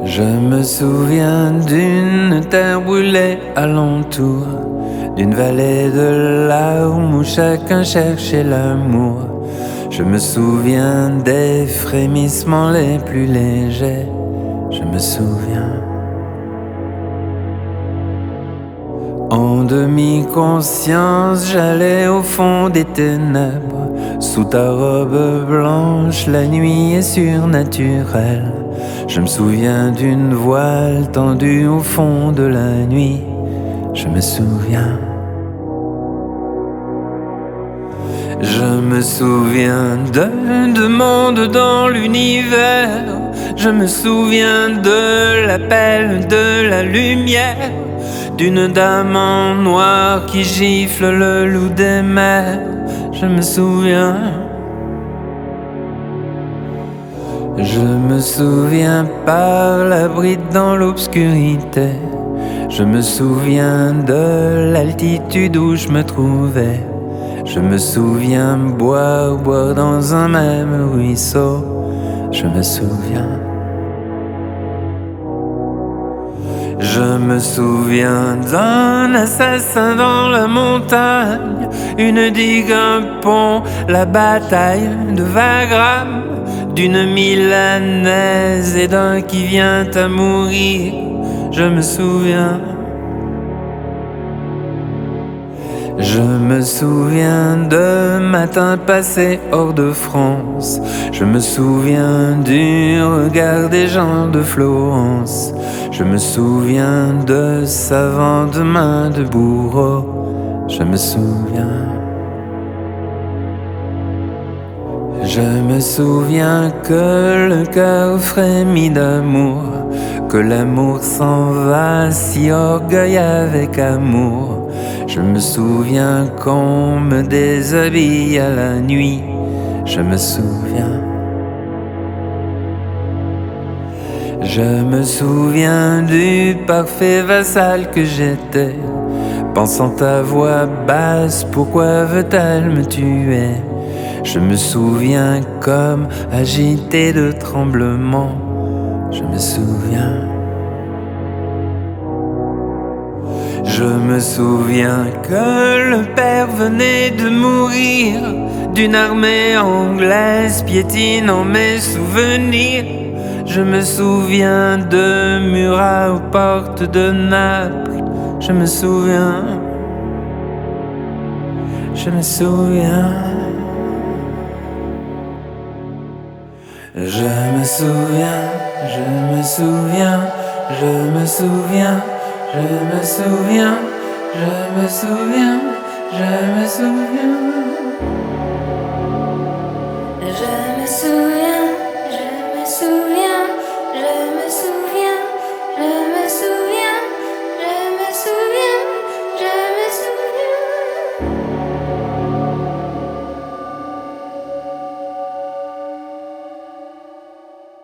Je me souviens d'une terre brûlée alentour, d'une vallée de larmes où chacun cherchait l'amour. Je me souviens des frémissements les plus légers. Je me souviens. En demi-conscience, j'allais au fond des ténèbres. Sous ta robe blanche, la nuit est surnaturelle. Je me souviens d'une voile tendue au fond de la nuit. Je me souviens. Je me souviens de monde dans l'univers. Je me souviens de l'appel de la lumière, d'une dame en noir qui gifle le loup des mers. Je me souviens. Je me souviens par la bride dans l'obscurité. Je me souviens de l'altitude où je me trouvais. Je me souviens boire dans un même ruisseau. Je me souviens. Je me souviens d'un assassin dans la montagne, une digue, un pont, la bataille de Wagram, d'une milanaise et d'un qui vient à mourir. Je me souviens. Je me souviens de matins passés hors de France. Je me souviens du regard des gens de Florence. Je me souviens de savantes mains de bourreaux. Je me souviens. Je me souviens que le cœur frémit d'amour, que l'amour s'en va si orgueil avec amour. Je me souviens qu'on me déshabille à la nuit. Je me souviens. Je me souviens du parfait vassal que j'étais, pensant à voix basse, pourquoi veut-elle me tuer? Je me souviens comme agité de tremblements. Je me souviens. Je me souviens que le père venait de mourir, d'une armée anglaise piétinant mes souvenirs. Je me souviens de Murat aux portes de Naples. Je me souviens. Je me souviens. Je me souviens. Je me souviens. Je me souviens. Je me souviens, je me souviens, je me souviens. Je me souviens, je me souviens.